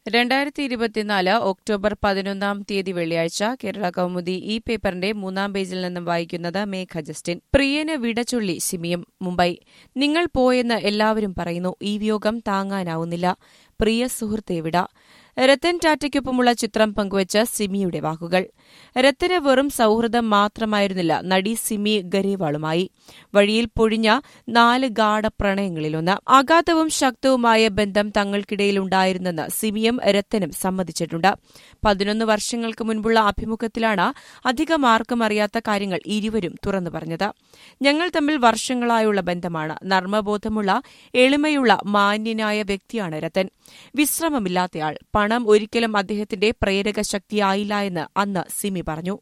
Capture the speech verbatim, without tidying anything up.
രണ്ടായിരത്തി ഇരുപത്തിനാല് ഒക്ടോബർ പതിനൊന്നാം തീയതി വെള്ളിയാഴ്ച കേരള കൗമുദി ഈ പേപ്പറിന്റെ മൂന്നാം പേജിൽ നിന്നും വായിക്കുന്നത് മേഘ ജസ്റ്റിൻ. പ്രിയന് വിടചൊല്ലി സിമിയും. മുംബൈ. നിങ്ങൾ പോയെന്ന് എല്ലാവരും പറയുന്നു. ഈ വിയോഗം താങ്ങാനാവുന്നില്ല. പ്രിയ സുഹൃത്തെ വിട. രത്തൻ ടാറ്റയ്ക്കൊപ്പമുള്ള ചിത്രം പങ്കുവച്ച സിമിയുടെ വാക്കുകൾ. രത്തന് വെറും സൌഹൃദം മാത്രമായിരുന്നില്ല നടി സിമി ഗരേവാളുമായി. വഴിയിൽ പൊഴിഞ്ഞ നാല് ഗാഢ പ്രണയങ്ങളിലൊന്ന്. അഗാധവും ശക്തവുമായ ബന്ധം തങ്ങൾക്കിടയിലുണ്ടായിരുന്നെന്ന് സിമിയും രത്തനും സമ്മതിച്ചിട്ടുണ്ട്. പതിനൊന്ന് വർഷങ്ങൾക്ക് മുൻപുള്ള അഭിമുഖത്തിലാണ് അധികം ആർക്കും അറിയാത്ത കാര്യങ്ങൾ ഇരുവരും തുറന്നു പറഞ്ഞത്. ഞങ്ങൾ തമ്മിൽ വർഷങ്ങളായുള്ള ബന്ധമാണ്. നർമ്മബോധമുള്ള, എളിമയുള്ള, മാന്യനായ വ്യക്തിയാണ് രത്തൻ. വിശ്രമമില്ലാത്തയാൾ. പണം ഒരിക്കലും അദ്ദേഹത്തിന്റെ പ്രേരക ശക്തിയായില്ല എന്ന് അന്ന് സിമി പറഞ്ഞു.